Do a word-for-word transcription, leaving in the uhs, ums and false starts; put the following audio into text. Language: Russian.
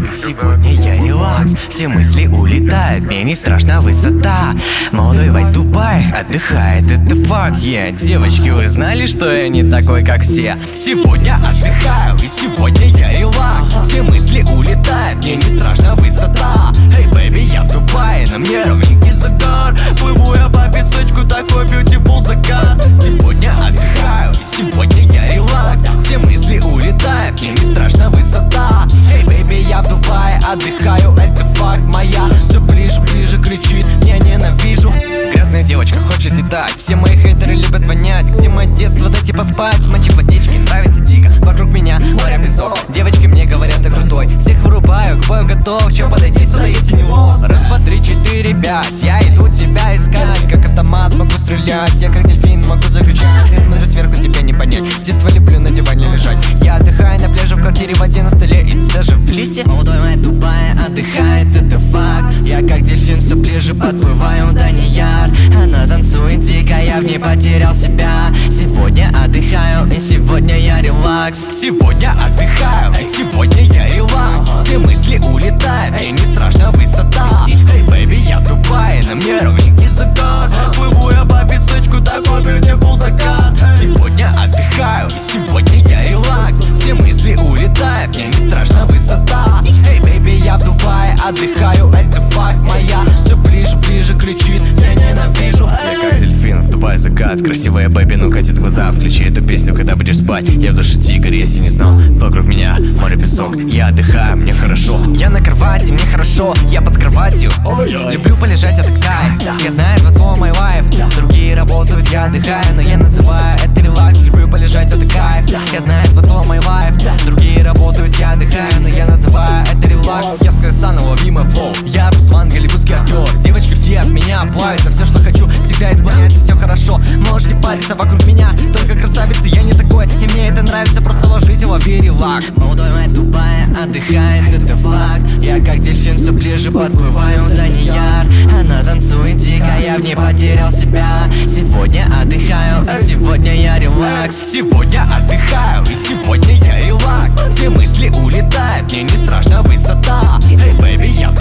и сегодня я релакс. Все мысли улетают, мне не страшна высота. Молодой вайт Дубай отдыхает, это факт, yeah. Девочки, вы знали, что я не такой, как все? Сегодня отдыхаю, и сегодня я релакс. Все мысли улетают, мне не страшна высота. Эй, бэйби, я в Дубае, на мне ровненький загар. Плыву я по песочку, такой beautiful закат. Сегодня отдыхаю, и сегодня я релакс. Все мысли улетают, мне не страшна высота. Эй, бэйби, я в Дубае отдыхаю, это факт моя. Все ближе, ближе кричит, я ненавижу. Грязная девочка хочет летать, все мои хейтеры любят вонять. Где мое детство, дайте поспать. Мальчик в водичке, нравится дико. Вокруг меня море, песок. Девочки мне говорят, я крутой. Всех вырубаю, к бою готов. Че, подойди сюда, если не лох. Раз, два, три, четыре, пять. Я иду тебя искать. Как автомат могу стрелять. Я как дельфин могу закричать. Ты смотришь сверху, тебя не понять. Детство люблю на диване лежать. Я отдыхаю на пляже, в квартире, в воде, на столе и даже в листе. Молодой мой Дубай отдыхает, это факт. Я как дельфин все ближе подплываю, Данияр. Она танцует дико, я в ней потерял себя. Сегодня отдыхаю, и сегодня я релакс. Сегодня отдыхаю, и сегодня я релакс. Все мысли улетают, мне не страшна высота. Эй, бэйби, я в Дубае, на мне ровненький загар. Плыву я по песочку, такой beautiful закат. Сегодня отдыхаю, и сегодня я релакс. Все мысли улетают, мне не страшна высота. Эй, бэйби, я в Дубае отдыхаю, это факт моя. Все ближе, ближе кричит, я ненавижу. Я как дельфин, в Дубае закат. Красивая бэйби, ну катит глаза. Включи эту песню, когда будешь спать. Я в душе тигр, если не знал. Вокруг меня море, песок. Я отдыхаю, мне хорошо. Я на кровати, мне хорошо. Я под кроватью. Люблю полежать, это кайф. Я знаю два слова my life. Другие работают, я отдыхаю, но я называю это релакс. Люблю полежать, это кайф. Я знаю два слова my life. Другие работают, я отдыхаю, но я называю это релакс. Я с Казахстана, лови мой флоу. Я Руслан, голливудский актер. Девочки все от меня плавятся. Все, что хочу, всегда исполняется, все хорошо. Можешь не париться вокруг меня, только красавицы, я не такой. И мне это нравится, просто ложись и лови релакс. Молодой мой Дубая отдыхает, это факт. Я как дельфин все ближе подплываю, Данияр. Она танцует дико, я в ней потерял себя. Сегодня отдыхаю, а сегодня я релакс. Сегодня отдыхаю, и сегодня я релакс. Все мысли улетают, мне не страшна высота. Эй, бэйби, я в